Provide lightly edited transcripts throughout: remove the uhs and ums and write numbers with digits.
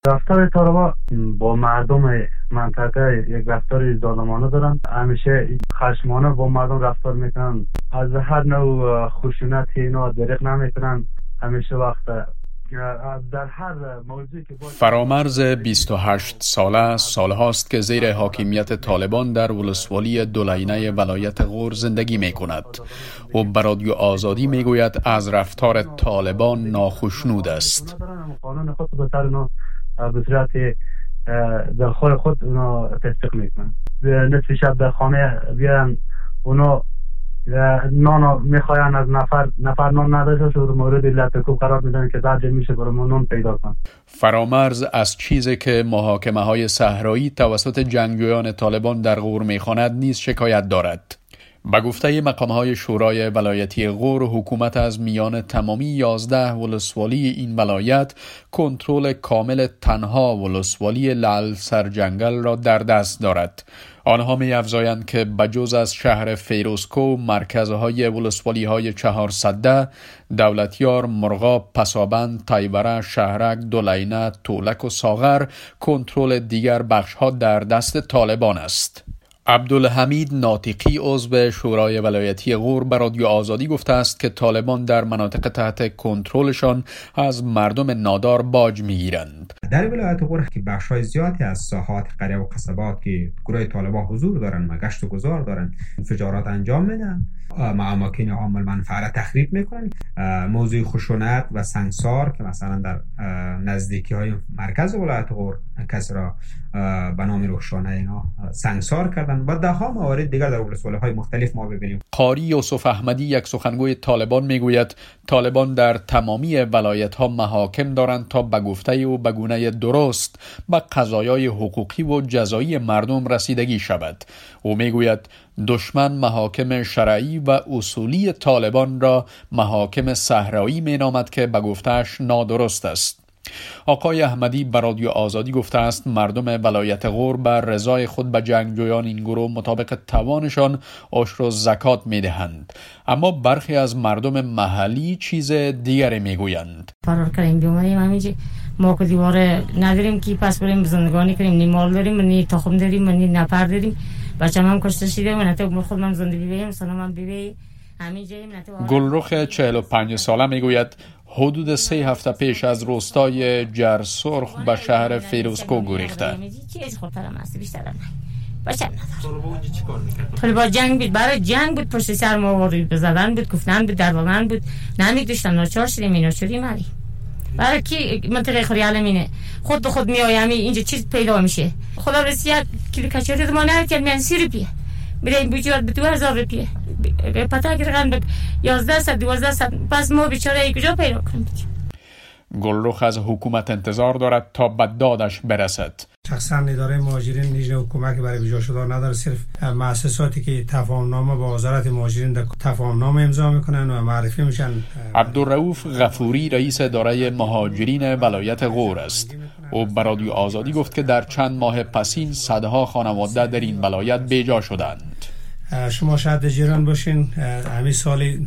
رفتار طالبان با مردم منطقه یک رفتار ظالمانه دارن. همیشه خشمانه با مردم رفتار میکنن. از هر نوع خشونت اینا دریغ نمیکنن. همیشه وقت در هر موضوعی که فرامرز 28 ساله سالهاست که زیر حاکمیت طالبان در ولسوالی دولینه ولایت غور زندگی می کند. او به رادیو آزادی می گوید از رفتار طالبان ناخشنود است. قانون خود به سر به صورت دلخواه خود اونا تطبیق میکنن. نصف شب در خانه بیان اونا نان میخواین از نفر نان نداشته شد مورد لطکوب قرار میدن که درد میشه برای نان پیدا کن. فرامرز از چیزی که محاکمه های صحرایی توسط جنگجویان طالبان در غور میخواند نیز شکایت دارد. به گفته مقام‌های شورای ولایتی غور، حکومت از میان تمامی 11 ولسوالی این ولایت کنترل کامل تنها ولسوالی لعل سرجنگل را در دست دارد. آنها می‌افزایند که بجز از شهر فیروزکو، مرکزهای ولسوالی‌های 400 دولتیار، مرغاب، پسابند، تایبره، شهرک، دولینه، تولک و ساغر، کنترل دیگر بخش‌ها در دست طالبان است. عبدالحمید ناطقی عضو شورای ولایتی غور به رادیو آزادی گفته است که طالبان در مناطق تحت کنترلشان از مردم نادار باج میگیرند. در ولایت غور که بخش‌های زیادی از ساحات قریه و قصبات که گروه طالبان حضور دارن و گشت و گذار دارن انفجارات انجام میدن، اماکن عامل منفعه تخریب میکنن. موضوع خشونت و سنگسار که مثلا در نزدیکی های مرکز ولایت غور کسی را به نام روشانه اینا سنگسار کردن و ده ها موارد دیگر در ولسوالی های مختلف ما ببینیم. قاری یوسف احمدی، یک سخنگوی طالبان، میگوید طالبان در تمامی ولایت ها محاکم دارند تا به گفته و به گونه درست به قضایای حقوقی و جزایی مردم رسیدگی شود. او میگوید دشمن محاکم شرعی و اصولی طالبان را محاکم صحرایی مینامد که به گفته‌اش نادرست است. آقای احمدی به رادیو آزادی گفته است مردم ولایت غور بر رضای خود به جنگجویان این گروه مطابق توانشان عشر و زکات میدهند، اما برخی از مردم محلی چیز دیگری میگویند. فرار کردیم بیومدیم همینجا، ما که دیوار نداریم که پس بریم زندگانی کنیم، نی مال داریم نی تخم داریم نی نفر داریم، بچه‌م هم کشته شده و نتو خودم زندگی بیم سلامم بیبی همینجا. گلرخ 45 ساله میگوید حدود 3 هفته پیش از روستای جرسرخ به شهر فیروزکو گریخته. طالبان جنگ بود، برای جنگ بود، پشت سر ما وارد بزدن بود، گفتن بود، درباغن بود، نمی‌داشتن، ناچار شدیم اینا شدیم علی. برای کی منطقه خوری علمینه خود به خود میایم اینجا چیز پیدا میشه. خدا رسید کیلو کچوری ما نرکرد من 30 روپیه بریم بجوار به 2000 روپیه پتا گرگان به 1100 1200 پس ما بیچاره کجا پیدا کنیم. گلرخ از حکومت انتظار دارد تا به دادش برسد. شخصا اداره مهاجرین نیز حکومت برای ویزا شدن نداره، صرف مؤسساتی که تفاهم‌نامه با وزارت مهاجرین در تفاهم‌نامه امضا میکنن و معرفی میشن. عبدالرؤوف غفوری رئیس اداره مهاجرین ولایت غور است. او به رادیو آزادی گفت که در چند ماه پسین صدها خانواده در این ولایت بیجا شدند. شما شاید جیران باشین، همین سالی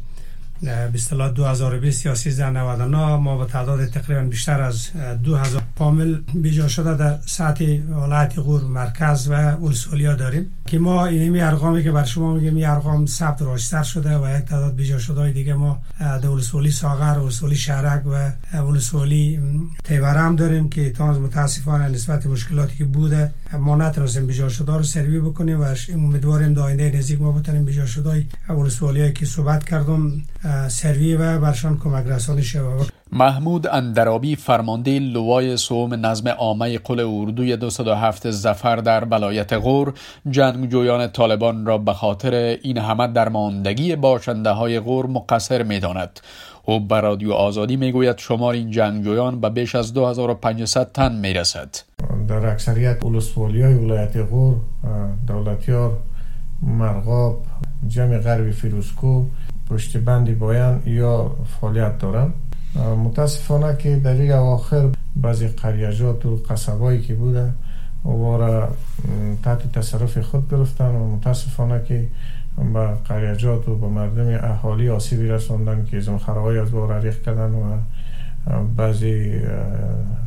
به اصطلاح 2020 یا 1399 ما به تعداد تقریبا بیشتر از 2000 فامیل بیجا شده در سطح ولایت غور مرکز و ولسوالی‌ها داریم که ما اینمی ارقامی که بر شما میگم این ارقام ثبت راشتر شده و یک تعداد بیجا شده دیگه ما در ولسوالی ساغر، ولسوالی شهرک و ولسوالی تیبره هم داریم که تازه متاسفانه نسبت مشکلاتی که بوده ما نتونستیم بیجا شده رو سروی بکنیم و امیدواریم در آینده نزدیک ما بتونیم بیجا شده ولسوالی‌هایی که صحبت کردم سروی و برشان کمک رسانی شود. محمود اندرابی فرمانده لوای سوم نظم عامه قل اردوی 207 ظفر در ولایت غور جنگجویان طالبان را به خاطر این همه درماندگی باشنده های غور مقصر می‌داند. او به رادیو آزادی میگوید شمار این جنگجویان به بیش از 2500 تن میرسد. در اکثریت ولسوالی‌های ولایت غور، دولتیار، مرغاب، جمع غربی فیروزکو، پشت بندی بایان یا فعالیت دارن. متاسفانه که در این اواخر بعضی قریجات و قصبایی که بوده وارا تحت تصرف خود گرفتن و متاسفانه که به قریجات و به مردم اهالی آسیبی رساندن که زمخرهای از بار ریخت کردن و بعضی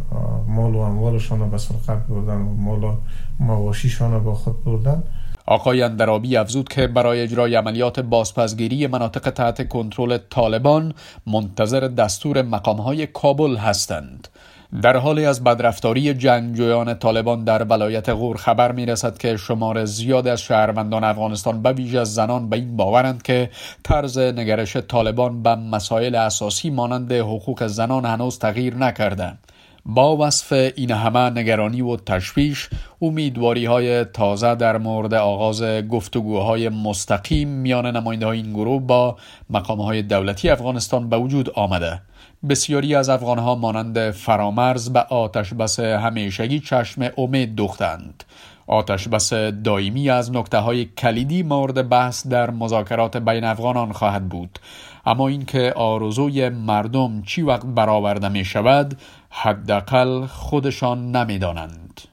مال و اموالشان به سرقت بردن و مال و مواشیشان با خود بردن. آقای اندرابی افزود که برای اجرای عملیات بازپسگیری مناطق تحت کنترل طالبان منتظر دستور مقام‌های کابل هستند. در حالی از بدرفتاری جنگجویان طالبان در ولایت غور خبر می‌رسد که شمار زیاد از شهروندان افغانستان به ویژه زنان به این باورند که طرز نگرش طالبان به مسائل اساسی مانند حقوق زنان هنوز تغییر نکرده. با وصف این همه نگرانی و تشویش، امیدواری‌های تازه در مورد آغاز گفتگوهای مستقیم میان نماینده‌های این گروه با مقام‌های دولتی افغانستان به وجود آمده. بسیاری از افغان‌ها مانند فرامرز به آتشبس همیشگی چشم امید دوختند. آتشبس دائمی از نکته‌های کلیدی مورد بحث در مذاکرات بین افغانان خواهد بود، اما اینکه آرزوی مردم چی وقت برآورده می شود حداقل خودشان نمی دانند.